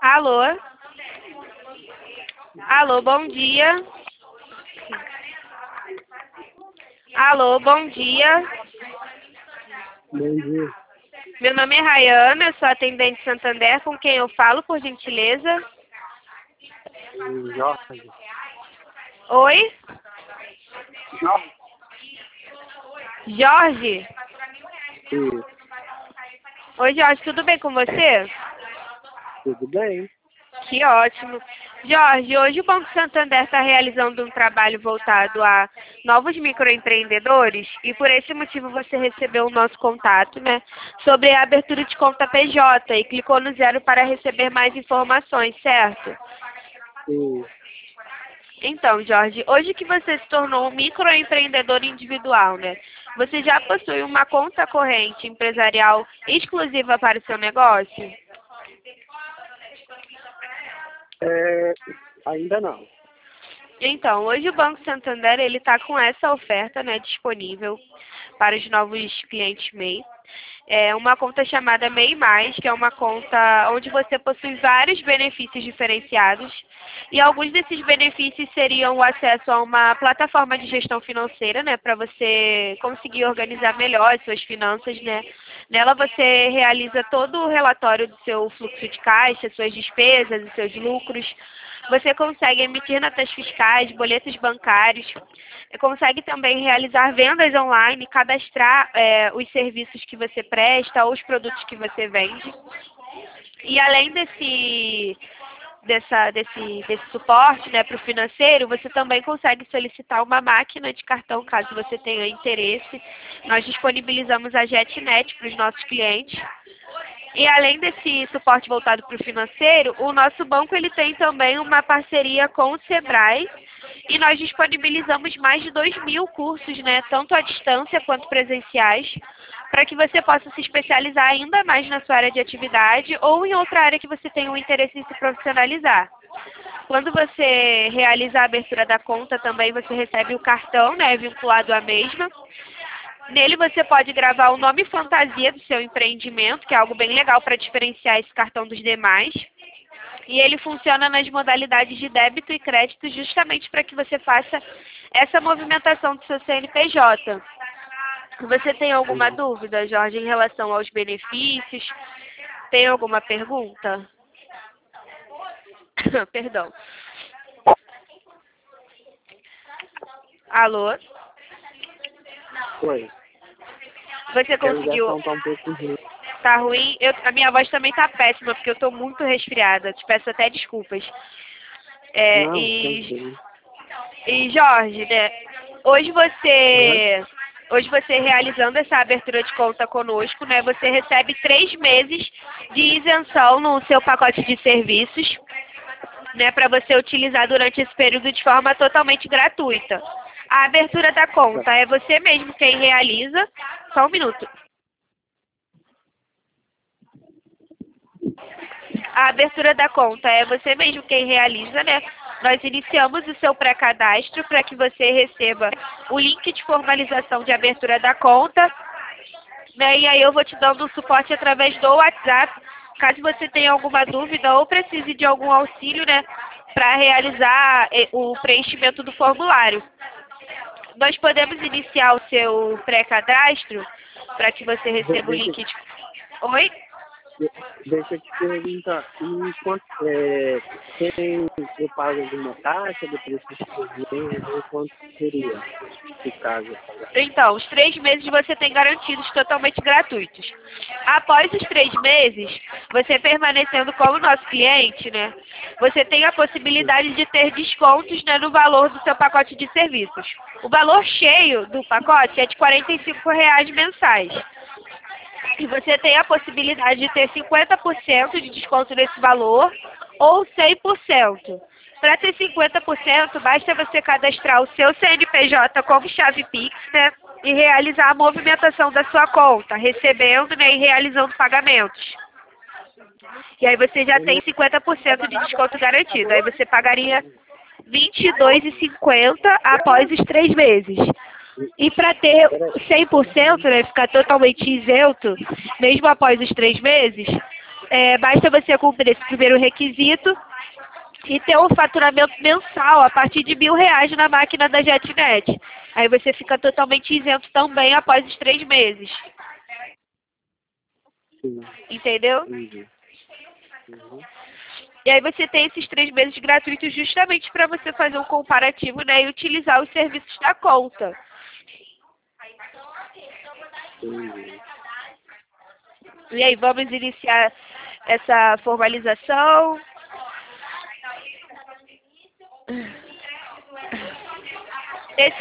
Alô? Alô, bom dia. Alô, bom dia. Bom dia. Meu nome é Rayana, eu sou atendente Santander, com quem eu falo, por gentileza? Jorge. Oi? Jorge. Jorge? Sim, Oi, Jorge, tudo bem com você? tudo bem? Que ótimo. Jorge, hoje o Banco Santander está realizando um trabalho voltado a novos microempreendedores e por esse motivo você recebeu o nosso contato, né, sobre a abertura de conta PJ e clicou no 0 para receber mais informações, certo? Sim. Então, Jorge, hoje que você se tornou um microempreendedor individual, né, você já possui uma conta corrente empresarial exclusiva para o seu negócio? Ainda não. Então, hoje o Banco Santander ele está com essa oferta, né, disponível para os novos clientes MEI. É uma conta chamada MEI+, que é uma conta onde você possui vários benefícios diferenciados. E alguns desses benefícios seriam o acesso a uma plataforma de gestão financeira, né, para você conseguir organizar melhor as suas finanças, né. Nela você realiza todo o relatório do seu fluxo de caixa, suas despesas e seus lucros. Você consegue emitir notas fiscais, boletos bancários, consegue também realizar vendas online, cadastrar os serviços que você presta ou os produtos que você vende. E além desse suporte, né, para o financeiro, você também consegue solicitar uma máquina de cartão, caso você tenha interesse. Nós disponibilizamos a JetNet para os nossos clientes. E além desse suporte voltado para o financeiro, o nosso banco ele tem também uma parceria com o Sebrae e nós disponibilizamos mais de 2.000 cursos, né, tanto à distância quanto presenciais, para que você possa se especializar ainda mais na sua área de atividade ou em outra área que você tenha um interesse em se profissionalizar. Quando você realiza a abertura da conta, também você recebe o cartão, né, vinculado à mesma. Nele você pode gravar o nome fantasia do seu empreendimento, que é algo bem legal para diferenciar esse cartão dos demais. E ele funciona nas modalidades de débito e crédito justamente para que você faça essa movimentação do seu CNPJ. Você tem alguma Sim. dúvida, Jorge, em relação aos benefícios? Tem alguma pergunta? Perdão. Alô? Oi. Você A conseguiu... ligação tá um pouco ruim. Tá ruim? A minha voz também tá péssima, porque eu tô muito resfriada. Te peço até desculpas. É, Não, e, tranquilo. e Jorge, né? Hoje Uhum. você, hoje você realizando essa abertura de conta conosco, né? Você recebe 3 meses de isenção no seu pacote de serviços, né? Para você utilizar durante esse período de forma totalmente gratuita. A abertura da conta é você mesmo quem realiza. Só um minuto. A abertura da conta é você mesmo quem realiza, né? Nós iniciamos o seu pré-cadastro para que você receba o link de formalização de abertura da conta, né? E aí eu vou te dando o suporte através do WhatsApp, caso você tenha alguma dúvida ou precise de algum auxílio, né? Para realizar o preenchimento do formulário. Nós podemos iniciar o seu pré-cadastro para que você De- receba o Deixa, link de... Oi? deixa eu te perguntar. E quanto, eu pago alguma taxa depois que ou quanto seria, se caso eu pagar? Então, os 3 meses você tem garantidos totalmente gratuitos. Após os 3 meses, você permanecendo como nosso cliente, né? Você tem a possibilidade de ter descontos, né, no valor do seu pacote de serviços. O valor cheio do pacote é de R$ 45 mensais. E você tem a possibilidade de ter 50% de desconto nesse valor ou 100%. Para ter 50%, basta você cadastrar o seu CNPJ como chave Pix, né? E realizar a movimentação da sua conta, recebendo, né, e realizando pagamentos. E aí você já Eu tem não 50% de desconto garantido. Aí você pagaria R$ 22,50 após os 3 meses. E para ter Peraí. 100%, né, ficar totalmente isento, mesmo após os 3 meses, Basta você cumprir esse primeiro requisito e ter um faturamento mensal a partir de R$ 1.000 na máquina da JetNet. Aí você fica totalmente isento também após os 3 meses. Sim, Entendeu? entendi. Uhum. E aí você tem esses 3 meses gratuitos justamente para você fazer um comparativo, né, e utilizar os serviços da conta. Entendi. E aí, vamos iniciar essa formalização?